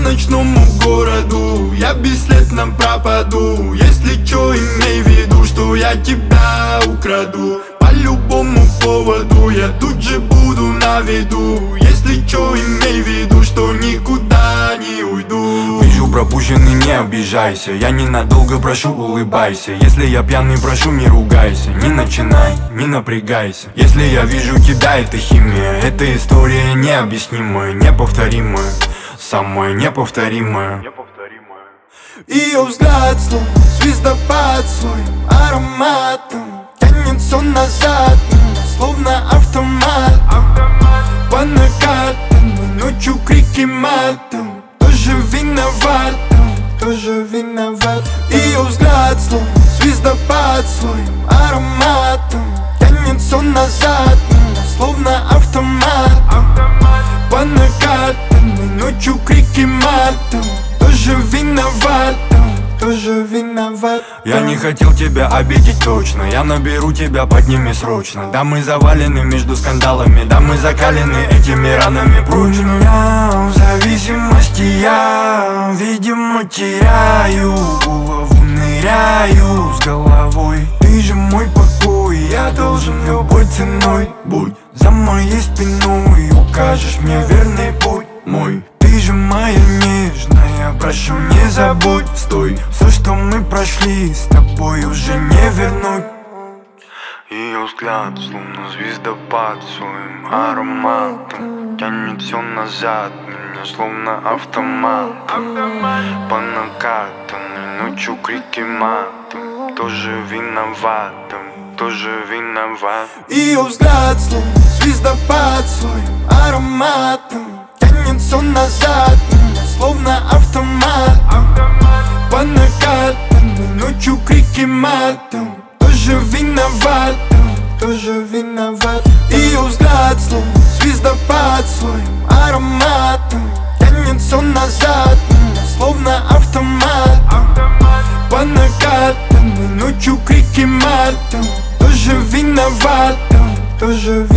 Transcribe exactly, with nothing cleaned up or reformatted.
ночному городу я бесследно пропаду. Если чё, имей в виду, что я тебя украду. По любому поводу я тут же буду на виду. Если чё, имей в виду, что никуда не уйду. Вижу пропущенный, не обижайся. Я ненадолго прошу, улыбайся. Если я пьяный, прошу, не ругайся. Не начинай, не напрягайся. Если я вижу тебя, это химия. Эта история необъяснимая, неповторимая, самая неповторимая. Ее взгляд словно звездопад своим ароматом тянется назад, меня словно автомат. По накатанной ночью крики матом. Тоже виноват, тоже виноват. Ее взгляд словно звездопад своим ароматом тянется назад, меня словно автомат. По накатанной ночью крики матом. Тоже виноват, тоже виноват. Я не хотел тебя обидеть точно. Я наберу тебя, подними срочно. Да, мы завалены между скандалами. Да, мы закалены этими ранами прочно. В зависимости я, видимо, теряю голову, ныряю с головой. Ты же мой покой, я должен любой ценой. Будь за моей спиной, укажешь мне верный путь мой. Ты же моя нежная, прошу, не забудь. Стой, все, что мы прошли, с тобой уже не вернуть. Ее взгляд, словно звездопад своим ароматом тянет все назад, меня словно автомат. По накатанной ночью крики матом. Тоже виноватым, тоже виноват. Ее взгляд, словно звездопад своим ароматом тянется назад, меня словно автомат. По накатанной ночью крики матом. Тоже виноват, тоже виноват. Ее взгляд словно звездопад своим ароматом тянется назад, меня словно автомат. По накатанной ночью крики матом. Тоже виноват, тоже виноват.